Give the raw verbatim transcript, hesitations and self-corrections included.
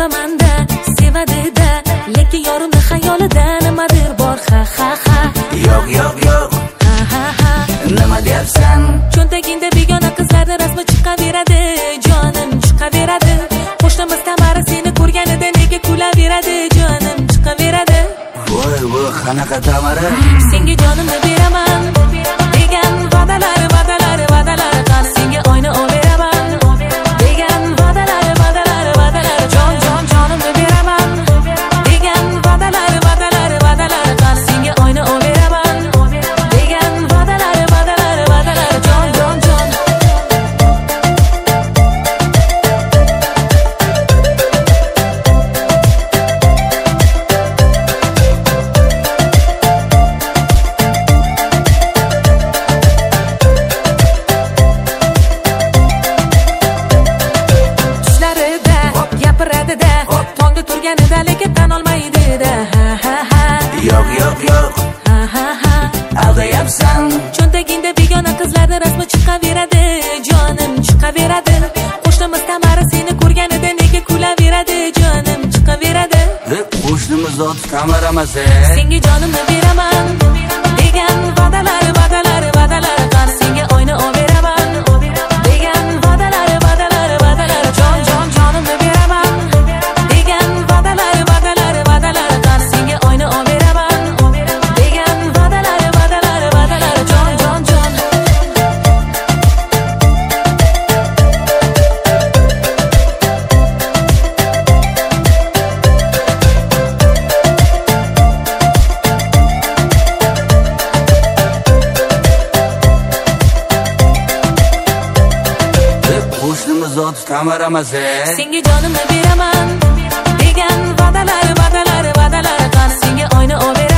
sevaman-da, sevadi-da, lekin yorimni xayolida nimadir bor, ha ha ha. Yo'q, yo'q, yo'q. Ha ha ha. Nima deyapsan? Cho'ntagingda begona qizlarning rasmi chiqaveradi, jonim chiqaveradi. Qo'shnimiz Tamara seni ko'rganida nega kulaveradi, jonim chiqaveradi. Voy, voy, qanaqa Tamara? Senga jonimni beraman degan va'dalar, va'dalar, va'dalar, qani senga oyna olveraman degan va'dalar, va'dalar, va'dalar, jon jon jonimni beraman degan va'dalar, va'dalar, va'dalar, qani senga oyna olveraman degan va'dalar, va'dalar, va'dalar, jon jon jon. Tongda turganida lekin tan olmaydi-da, ha ha ha. Yo'q, yo'q, yo'q. Ha ha ha. Aldayapsan. Cho'ntagingda begona qizlarning rasmi chiqaveradi, jonim chiqaveradi. Qo'shnimiz Tamara seni ko'rganida nega kulaveradi, jonim chiqaveradi. Qo'shnimiz zot Tamara emas. Senga jonimni beraman degan va'dalar, va'dalar, va'dalar, qani senga oyna olveraman degan va'dalar, va'dalar, va'dalar, jon jon jonimni beraman degan va'dalar, va'dalar, va'dalar, qani senga oyna olveraman degan va'dalar, va'dalar, va'dalar, jon jon jon. Qo'shnimiz zot Tamara emas. Senga jonimni beraman degan va'dalar, va'dalar, va'dalar, qani senga oyna olveraman